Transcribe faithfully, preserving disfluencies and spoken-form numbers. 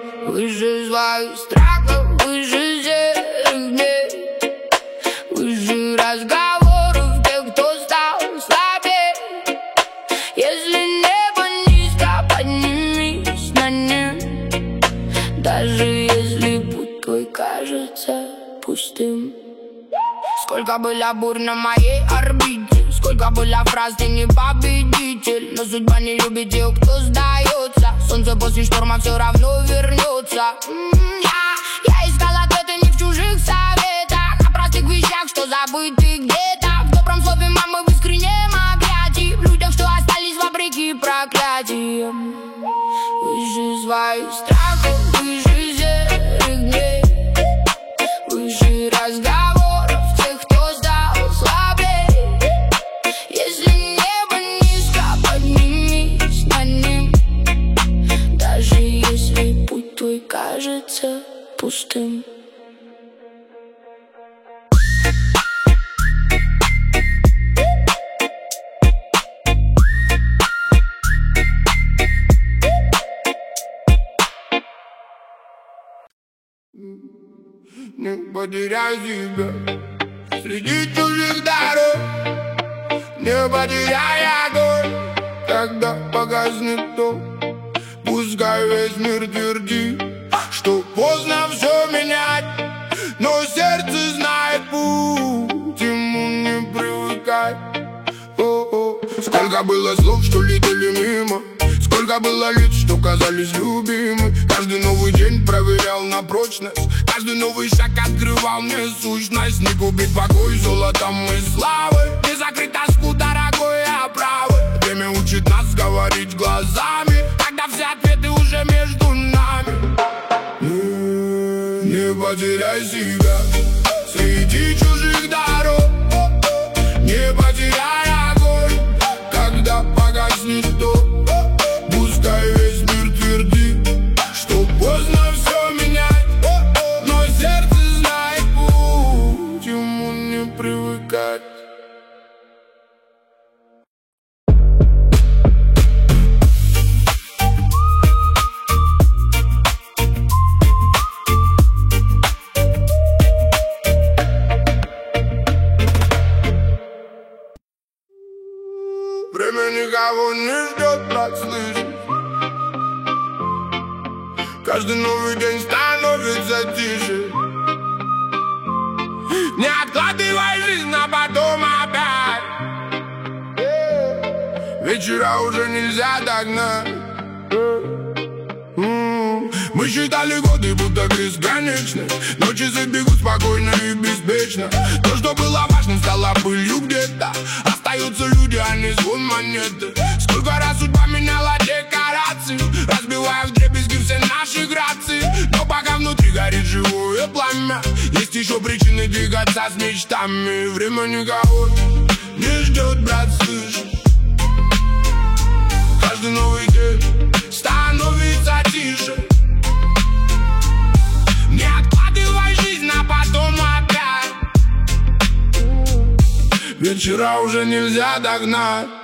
Выше своих страхов, выше серых дней, выше разговоров тех, кто стал слабее. Если небо низко, поднимись на нем, даже если путь твой кажется пустым. Сколько было бурь на моей орбите, сколько было фраз, ты не победитель. Но судьба не любит тех, кто сдается. Солнце после шторма все равно вернется. М-м, я, я искал ответы не в чужих советах, а простых вещах, что забыты где-то. В добром слове мамы, в искреннем объятии, в людях, что остались вопреки проклятиям. Выше своих страхов, выше серых дней, выше разговоров тех, кто стал слабее. Если небо низко, поднимись на ним, даже если путь твой кажется пустым. Не потеряй себя среди чужих дорог, не потеряй огонь, когда погаснет то. Пускай весь мир твердит, что поздно все менять, но сердце знает путь, ему не привыкать. О-о. Сколько было слов, что летели мимо, сколько было лиц, что казались любимы. Каждый новый день проверял на прочность, каждый новый шаг открывал мне сущность. Не купить покой золотом и славой, не закрыть тоску дорогой оправы. Время учит нас говорить глазами, когда все ответы уже между нами. Не, не потеряй себя среди чужих дорог, не потеряй огонь, когда погаснет то. Пускай весь мир твердит, что поздно все менять, но сердце знает путь, ему не привыкать. Время никого не ждет, брат, слышишь? Каждый новый день становится тише. Не откладывай жизнь на потом опять, вечера уже нельзя догнать. Мы считали годы будто бесконечны, но часы бегут спокойно и беспечно. То, что было важным, стало пылью где-то. Остаются люди, а не звон монеты. Сколько раз судьба меняла декорации, разбивая вдребезги все наши грации. Но пока внутри горит живое пламя, есть еще причины двигаться с мечтами. Время никого не ждет, брат, слышишь? Каждый новый день становится тише. Не откладывай жизнь на потом опять, вечера уже нельзя догнать.